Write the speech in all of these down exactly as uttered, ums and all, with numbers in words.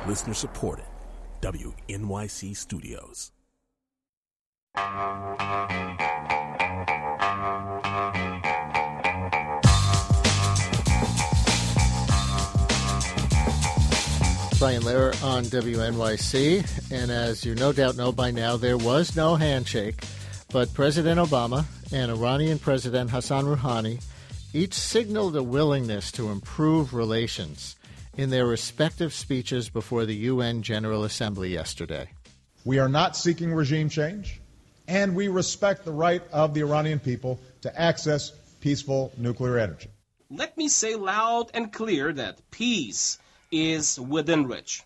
Listener supported. W N Y C Studios. Brian Lehrer on W N Y C, and as you no doubt know by now, there was no handshake, but President Obama and Iranian President Hassan Rouhani each signaled a willingness to improve relations in their respective speeches before the U N General Assembly yesterday. We are not seeking regime change, and we respect the right of the Iranian people to access peaceful nuclear energy. Let me say loud and clear that peace is within reach.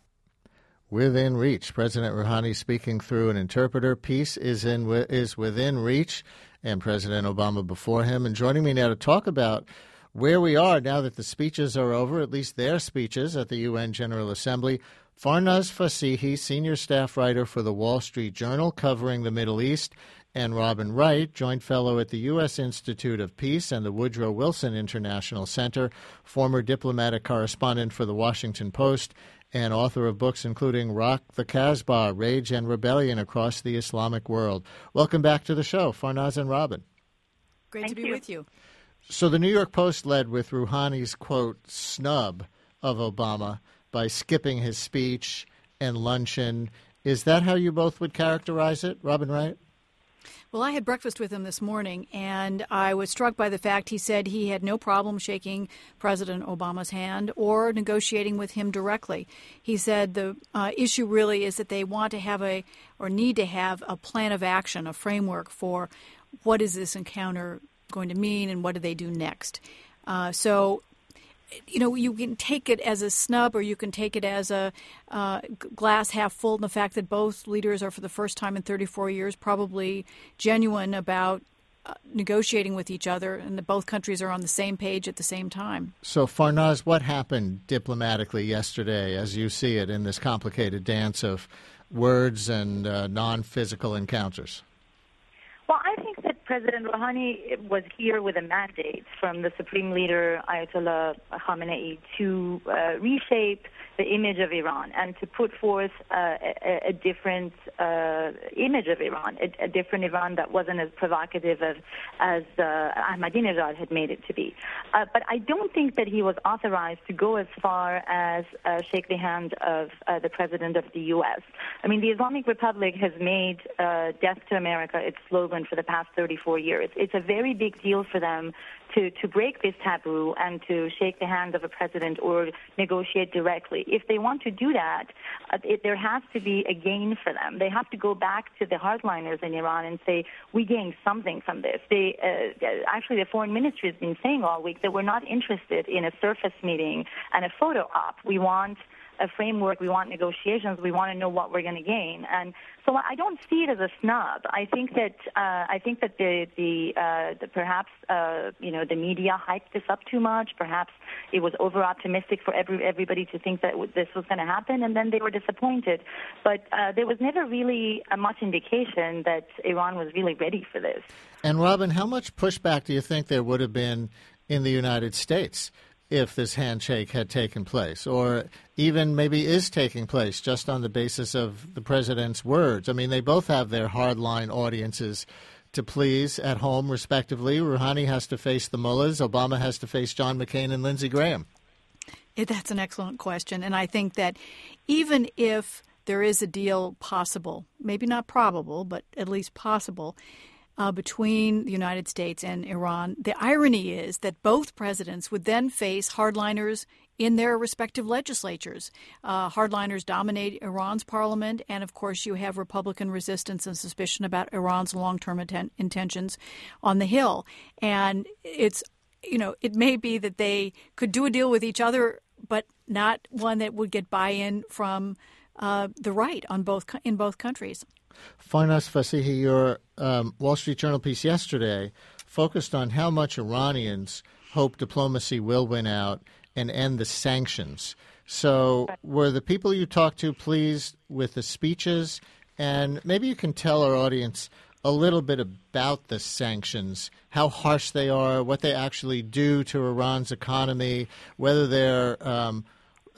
Within reach. President Rouhani speaking through an interpreter. Peace is in is within reach, and President Obama before him. And joining me now to talk about where we are now that the speeches are over, at least their speeches at the U N General Assembly, Farnaz Fasihi, senior staff writer for the Wall Street Journal covering the Middle East, and Robin Wright, joint fellow at the U S Institute of Peace and the Woodrow Wilson International Center, former diplomatic correspondent for the Washington Post, and author of books including Rock the Casbah, Rage and Rebellion Across the Islamic World. Welcome back to the show, Farnaz and Robin. Great Thank to be you. with you. So the New York Post led with Rouhani's, quote, snub of Obama by skipping his speech and luncheon. Is that how you both would characterize it, Robin Wright? Well, I had breakfast with him this morning, and I was struck by the fact he said he had no problem shaking President Obama's hand or negotiating with him directly. He said the uh, issue really is that they want to have a or need to have a plan of action, a framework for what is this encounter going to mean and what do they do next. Uh, so, you know, you can take it as a snub or you can take it as a uh, glass half full in the fact that both leaders are for the first time in thirty-four years probably genuine about uh, negotiating with each other and that both countries are on the same page at the same time. So, Farnaz, what happened diplomatically yesterday as you see it in this complicated dance of words and uh, non-physical encounters? Well, I think that President Rouhani was here with a mandate from the Supreme Leader, Ayatollah Khamenei, to uh, reshape the image of Iran and to put forth uh, a, a different uh, image of Iran, a, a different Iran that wasn't as provocative as, as uh, Ahmadinejad had made it to be. Uh, but I don't think that he was authorized to go as far as uh, shake the hand of uh, the President of the U S. I mean, the Islamic Republic has made uh, death to America its slogan for the past thirty-four years. It's a very big deal for them to, to break this taboo and to shake the hand of a president or negotiate directly. If they want to do that, uh, it, there has to be a gain for them. They have to go back to the hardliners in Iran and say, we gained something from this. They uh, actually, the foreign ministry has been saying all week that we're not interested in a surface meeting and a photo op. We want a framework, we want negotiations, we want to know what we're going to gain. And so I don't see it as a snub. I think that uh, I think that the the, uh, the perhaps uh, you know the media hyped this up too much. Perhaps it was over optimistic for every everybody to think that this was going to happen, and then they were disappointed. But uh, there was never really a much indication that Iran was really ready for this. And Robin, how much pushback do you think there would have been in the United States if this handshake had taken place, or even maybe is taking place just on the basis of the president's words? I mean, they both have their hardline audiences to please at home, respectively. Rouhani has to face the mullahs. Obama has to face John McCain and Lindsey Graham. Yeah, that's an excellent question. And I think that even if there is a deal possible, maybe not probable, but at least possible, Uh, between the United States and Iran, the irony is that both presidents would then face hardliners in their respective legislatures. Uh, hardliners dominate Iran's parliament, and of course you have Republican resistance and suspicion about Iran's long-term inten- intentions on the Hill. And it's, you know, it may be that they could do a deal with each other, but not one that would get buy-in from uh, the right on both in both countries. Farnaz Fasihi, your um, Wall Street Journal piece yesterday focused on how much Iranians hope diplomacy will win out and end the sanctions. So were the people you talked to pleased with the speeches? And maybe you can tell our audience a little bit about the sanctions, how harsh they are, what they actually do to Iran's economy, whether they're um,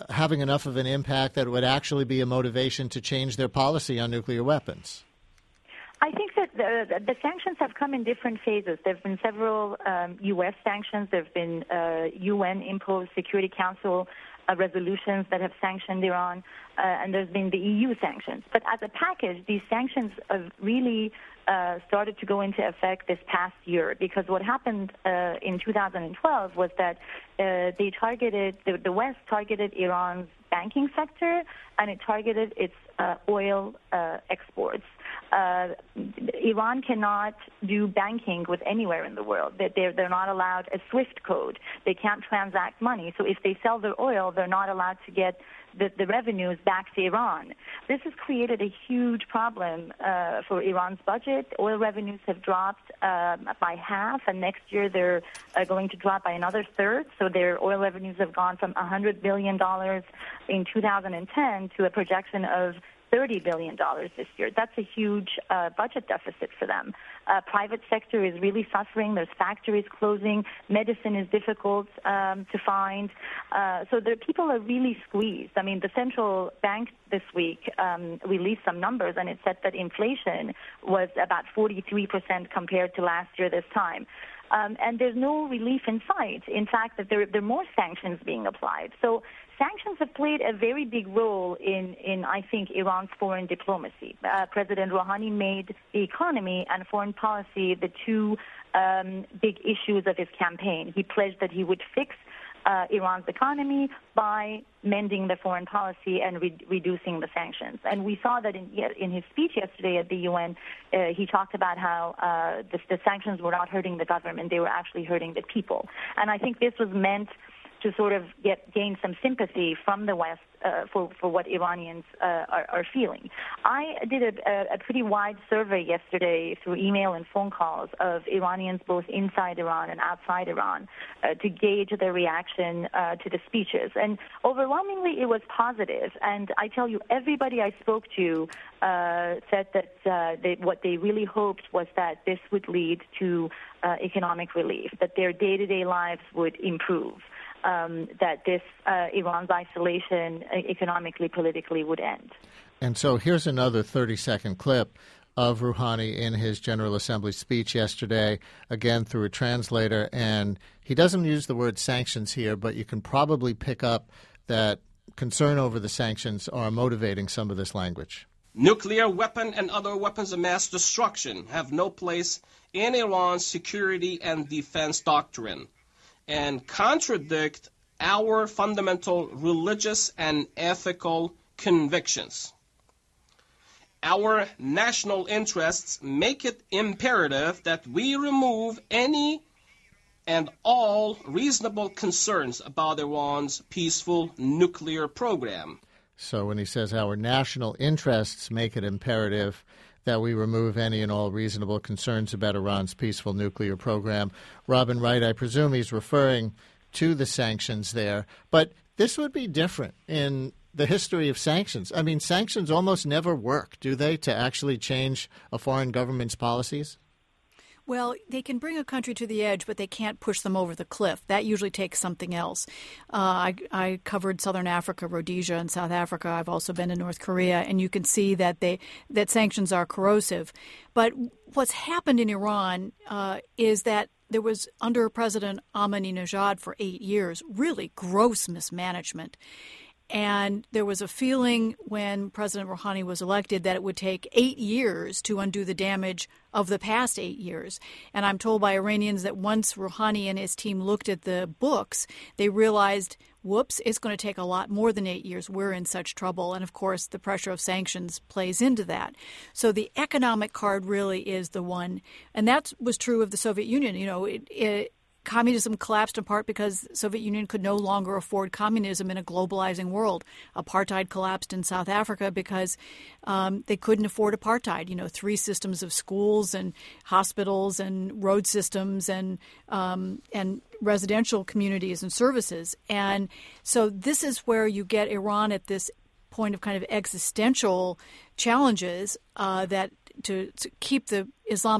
having enough of an impact that it would actually be a motivation to change their policy on nuclear weapons? I think that the, the sanctions have come in different phases. There have been several um, U S sanctions. There have been uh, U N-imposed Security Council uh, resolutions that have sanctioned Iran, uh, and there's been the E U sanctions. But as a package, these sanctions have really uh, started to go into effect this past year, because what happened uh, in two thousand twelve was that uh, they targeted, the, the West targeted Iran's banking sector, and it targeted its uh, oil uh, exports. Uh, Iran cannot do banking with anywhere in the world. They're, they're not allowed a SWIFT code. They can't transact money. So if they sell their oil, they're not allowed to get the, the revenues back to Iran. This has created a huge problem uh, for Iran's budget. Oil revenues have dropped um, by half, and next year they're uh, going to drop by another third. So their oil revenues have gone from one hundred billion dollars in two thousand ten to a projection of thirty billion dollars this year. That's a huge uh, budget deficit for them. Uh, private sector is really suffering. There's factories closing. Medicine is difficult um, to find. Uh, so the people are really squeezed. I mean, the central bank this week um, released some numbers, and it said that inflation was about forty-three percent compared to last year this time. Um, and there's no relief in sight. In fact, that there, there are more sanctions being applied. So sanctions have played a very big role in, in I think, Iran's foreign diplomacy. Uh, President Rouhani made the economy and foreign policy the two um, big issues of his campaign. He pledged that he would fix Uh, Iran's economy by mending the foreign policy and re- reducing the sanctions. And we saw that in, in his speech yesterday at the U N, uh, he talked about how uh, the, the sanctions were not hurting the government, they were actually hurting the people. And I think this was meant to sort of get gain some sympathy from the West uh, for, for what Iranians uh, are, are feeling. I did a, a pretty wide survey yesterday through email and phone calls of Iranians both inside Iran and outside Iran uh, to gauge their reaction uh, to the speeches. And overwhelmingly, it was positive. And I tell you, everybody I spoke to uh, said that uh, they, what they really hoped was that this would lead to uh, economic relief, that their day-to-day lives would improve. Um, that this uh, Iran's isolation uh, economically, politically would end. And so here's another thirty-second clip of Rouhani in his General Assembly speech yesterday, again through a translator. And he doesn't use the word sanctions here, but you can probably pick up that concern over the sanctions are motivating some of this language. Nuclear weapon and other weapons of mass destruction have no place in Iran's security and defense doctrine, and contradict our fundamental religious and ethical convictions. Our national interests make it imperative that we remove any and all reasonable concerns about Iran's peaceful nuclear program. So when he says our national interests make it imperative that we remove any and all reasonable concerns about Iran's peaceful nuclear program, Robin Wright, I presume he's referring to the sanctions there. But this would be different in the history of sanctions. I mean, sanctions almost never work, do they, to actually change a foreign government's policies? Well, they can bring a country to the edge, but they can't push them over the cliff. That usually takes something else. Uh, I, I covered Southern Africa, Rhodesia, and South Africa. I've also been to North Korea, and you can see that they that sanctions are corrosive. But what's happened in Iran uh, is that there was, under President Ahmadinejad for eight years, really gross mismanagement. And there was a feeling when President Rouhani was elected that it would take eight years to undo the damage of the past eight years. And I'm told by Iranians that once Rouhani and his team looked at the books, they realized, whoops, it's going to take a lot more than eight years. We're in such trouble. And, of course, the pressure of sanctions plays into that. So the economic card really is the one. And that was true of the Soviet Union. You know, it, it Communism collapsed in part because the Soviet Union could no longer afford communism in a globalizing world. Apartheid collapsed in South Africa because um, they couldn't afford apartheid. You know, three systems of schools and hospitals and road systems and um, and residential communities and services. And so this is where you get Iran at this point of kind of existential challenges uh, that to, to keep the Islamic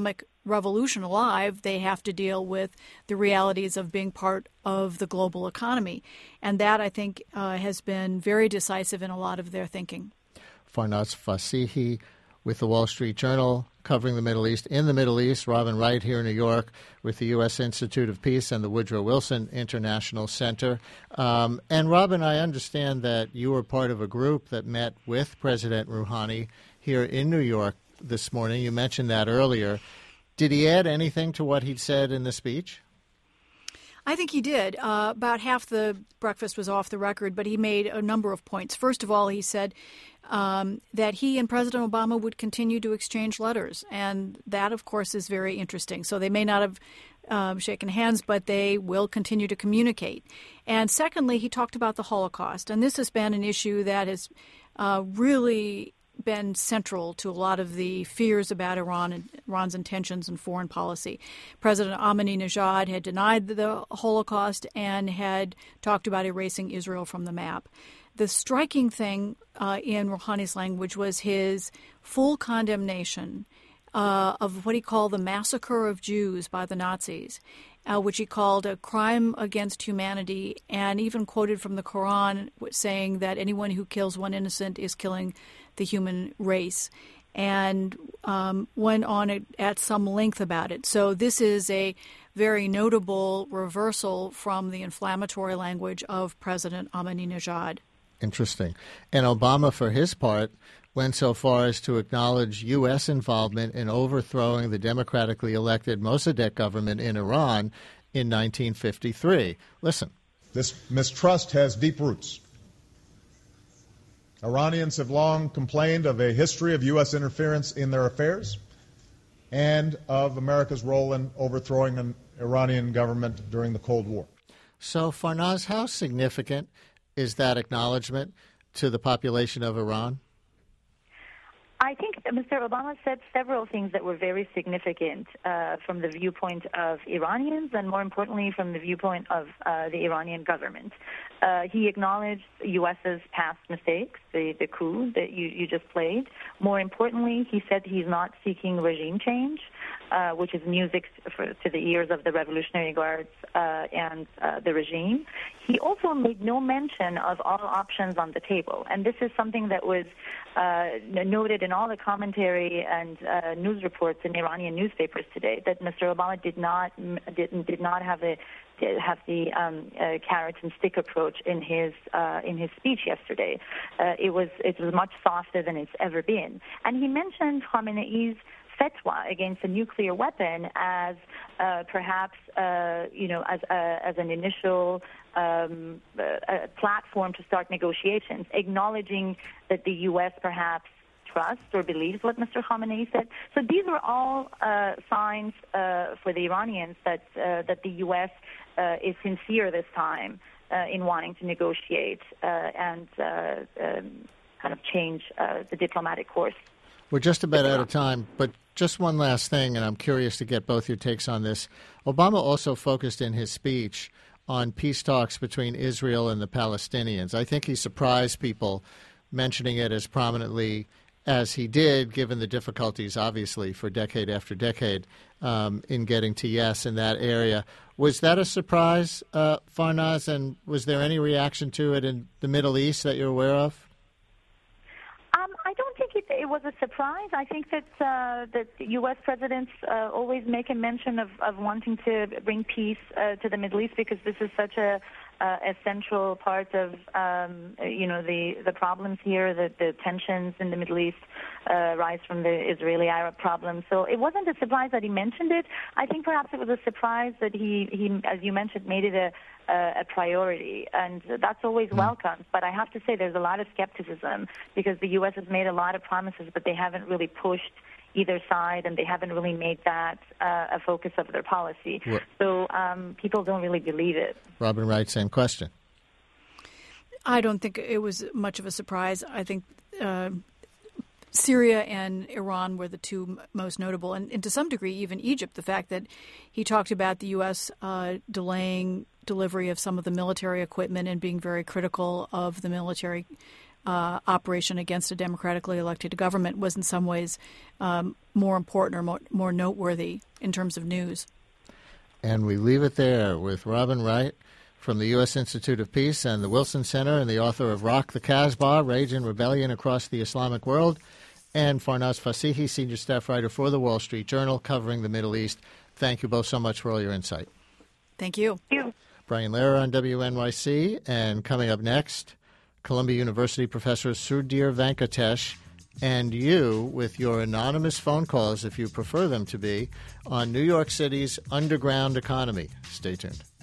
revolution alive, they have to deal with the realities of being part of the global economy. And that, I think, uh, has been very decisive in a lot of their thinking. Farnaz Fasihi with the Wall Street Journal, covering the Middle East. In the Middle East, Robin Wright here in New York with the U S Institute of Peace and the Woodrow Wilson International Center. Um, and Robin, I understand that you were part of a group that met with President Rouhani here in New York this morning. You mentioned that earlier. Did he add anything to what he'd said in the speech? I think he did. Uh, about half the breakfast was off the record, but he made a number of points. First of all, he said um, that he and President Obama would continue to exchange letters. And that, of course, is very interesting. So they may not have um, shaken hands, but they will continue to communicate. And secondly, he talked about the Holocaust. And this has been an issue that has uh, really been central to a lot of the fears about Iran and Iran's intentions in foreign policy. President Ahmadinejad had denied the Holocaust and had talked about erasing Israel from the map. The striking thing uh, in Rouhani's language was his full condemnation uh, of what he called the massacre of Jews by the Nazis, uh, which he called a crime against humanity, and even quoted from the Quran saying that anyone who kills one innocent is killing the human race, and um, went on at, at some length about it. So this is a very notable reversal from the inflammatory language of President Ahmadinejad. Interesting. And Obama, for his part, went so far as to acknowledge U S involvement in overthrowing the democratically elected Mossadegh government in Iran in nineteen fifty-three. Listen. This mistrust has deep roots. Iranians have long complained of a history of U S interference in their affairs and of America's role in overthrowing an Iranian government during the Cold War. So, Farnaz, how significant is that acknowledgement to the population of Iran? I think Mister Obama said several things that were very significant uh, from the viewpoint of Iranians and, more importantly, from the viewpoint of uh, the Iranian government. Uh, he acknowledged US's past mistakes, the, the coup that you, you just played. More importantly, he said he's not seeking regime change, uh, which is music for, to the ears of the Revolutionary Guards uh, and uh, the regime. He also made no mention of all options on the table, and this is something that was uh, noted in all the commentary and uh, news reports in Iranian newspapers today, that Mister Obama did not did, did not have a have the um, uh, carrot and stick approach in his uh, in his speech yesterday. Uh, it was it was much softer than it's ever been, and he mentioned Khamenei's fatwa against a nuclear weapon as uh, perhaps uh, you know as uh, as an initial um, uh, platform to start negotiations, acknowledging that the U S perhaps trusts or believes what Mister Khamenei said. So these were all uh, signs uh, for the Iranians that uh, that the U S uh, is sincere this time uh, in wanting to negotiate uh, and uh, um, kind of change uh, the diplomatic course. We're just about out of time, but just one last thing, and I'm curious to get both your takes on this. Obama also focused in his speech on peace talks between Israel and the Palestinians. I think he surprised people mentioning it as prominently as he did, given the difficulties, obviously, for decade after decade um, in getting to yes in that area. Was that a surprise, uh, Farnaz, and was there any reaction to it in the Middle East that you're aware of? Um, I don't think it, it was a surprise. I think that uh, that U S presidents uh, always make a mention of, of wanting to bring peace uh, to the Middle East because this is such a Uh, a central part of, um, you know, the, the problems here, the, the tensions in the Middle East uh, rise from the Israeli-Arab problem. So it wasn't a surprise that he mentioned it. I think perhaps it was a surprise that he, he as you mentioned, made it a, a, a priority. And that's always mm. welcome. But I have to say there's a lot of skepticism because the U S has made a lot of promises, but they haven't really pushed either side, and they haven't really made that uh, a focus of their policy. What? So um, people don't really believe it. Robin Wright, same question. I don't think it was much of a surprise. I think uh, Syria and Iran were the two most notable, and, and to some degree even Egypt, the fact that he talked about the U S uh, delaying delivery of some of the military equipment and being very critical of the military uh, operation against a democratically elected government was in some ways um, more important or more, more noteworthy in terms of news. And we leave it there with Robin Wright from the U S Institute of Peace and the Wilson Center, and the author of Rock the Casbah, Rage and Rebellion Across the Islamic World, and Farnaz Fasihi, senior staff writer for the Wall Street Journal, covering the Middle East. Thank you both so much for all your insight. Thank you. Thank you. Brian Lehrer on W N Y C, and coming up next, Columbia University professor Sudhir Venkatesh, and you with your anonymous phone calls, if you prefer them to be, on New York City's underground economy. Stay tuned.